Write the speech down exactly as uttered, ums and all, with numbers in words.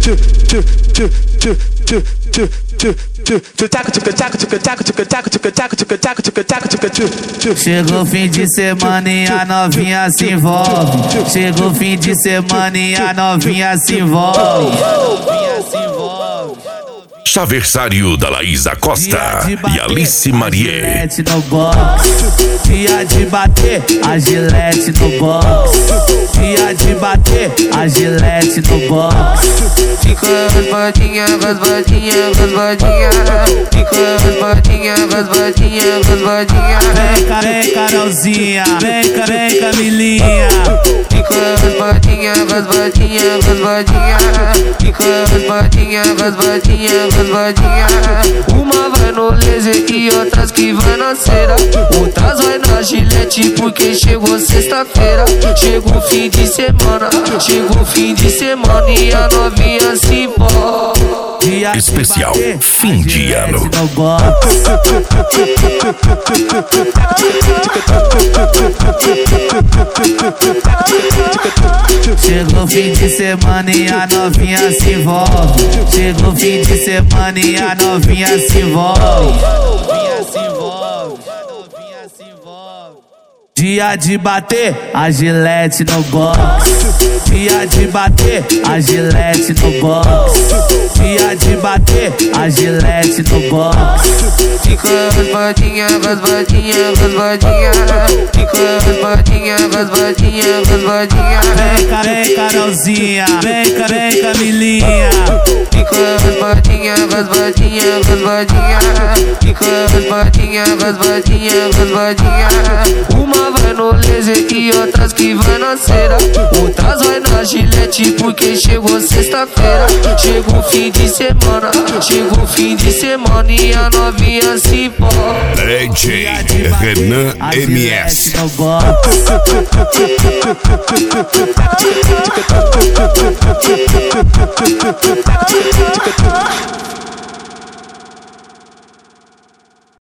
Chegou o fim de semana e a novinha se envolve. Chegou o fim de semana e a novinha se envolve. Chaversário da Laísa Costa e Alice Marie. No box. Dia de bater a Gillette no box. Dia de bater a Gillette no box. Fica raspadinha, raspadinha, raspadinha. Fica raspadinha, raspadinha, raspadinha. Vem, vem, Carolzinha. Vem, vem, Camilinha. Fica raspadinha, raspadinha, raspadinha. Fica raspadinha, raspadinha, raspadinha. Uma vai no laser e outras que vai na cera. Outras vai na Gillette porque chegou sexta-feira. Chegou o fim de semana, chegou o fim de semana e a novinha se envolve. Especial fim de ano. Chegou o fim de semana e a novinha se envolve. Chegou o fim de semana e a novinha se envolve. Dia de bater a Gillette no box. Dia de bater a Gillette no box. Dia de bater a Gillette no box. Fica raspadinha, raspadinha, raspadinha. Fica raspadinha, raspadinha, raspadinha. Vem, vem, Carolzinha. Vem, vem, Camilinha. Fica raspadinha, raspadinha, raspadinha. Fica raspadinha, raspadinha, raspadinha. Uma vai no laser e outras que vai na cera. Outras vai na Gillette porque chegou sexta-feira. Chegou o fim de semana, chegou o fim de semana e a novinha se envolve. D J Renan M S.